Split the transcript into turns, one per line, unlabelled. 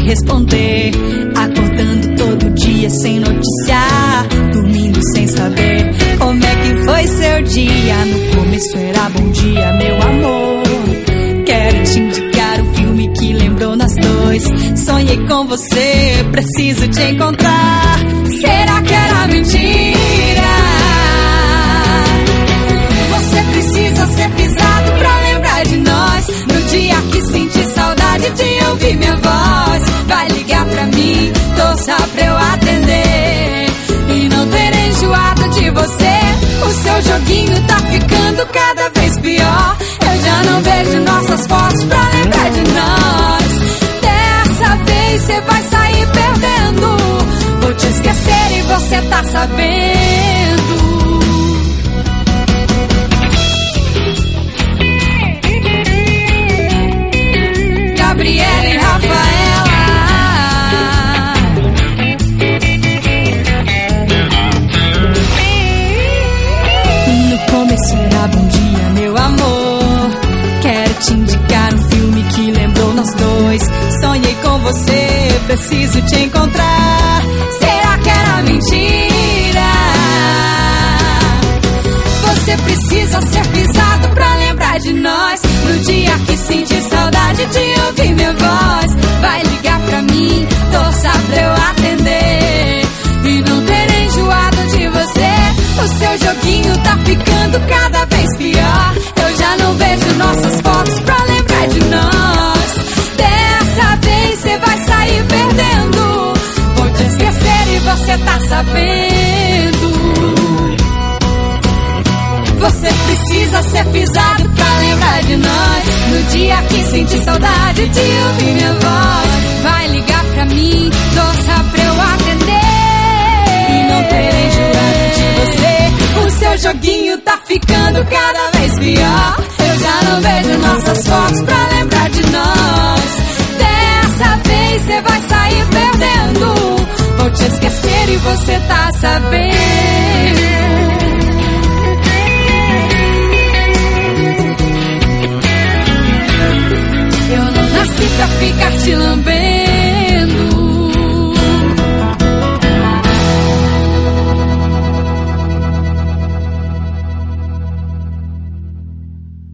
responder, acordando todo dia sem noticiar, dormindo sem saber como é que foi seu dia. No começo era bom dia, meu amor. Quero te indicar um filme que lembrou nós dois. Sonhei com você, preciso te encontrar. Será que era mentira? Você precisa ser pisado pra lembrar de nós. No dia que senti saudade de ouvir minha voz, vai ligar pra mim, torça pra eu atender e não ter enjoado de você. O seu joguinho tá ficando cada vez pior. Eu já não vejo nossas fotos pra lembrar de nós. Dessa vez cê vai sair perdendo. Vou te esquecer e você tá sabendo. Gabriela e Rafaela. No começo era bom dia, meu amor. Quero te indicar um filme que lembrou nós dois. Sonhei com você, preciso te encontrar. Será que era mentira? Você precisa ser pisado pra lembrar de nós. No dia que senti saudade de ouvir minha voz, vai ligar pra mim, torça pra eu atender e não ter enjoado de você. O seu joguinho tá ficando cada vez pior. Eu já não vejo nossas fotos pra lembrar de nós. Dessa vez cê vai sair perdendo. Vou te esquecer e você tá sabendo. Você precisa ser pisado pra lembrar de nós. No dia que senti saudade de ouvir minha voz, vai ligar pra mim, torça pra eu atender e não ter enjoado de você. O seu joguinho tá ficando cada vez pior. Eu já não vejo nossas fotos pra lembrar de nós. Dessa vez cê vai sair perdendo. Vou te esquecer e você tá sabendo. Eu não nasci pra ficar te lambendo.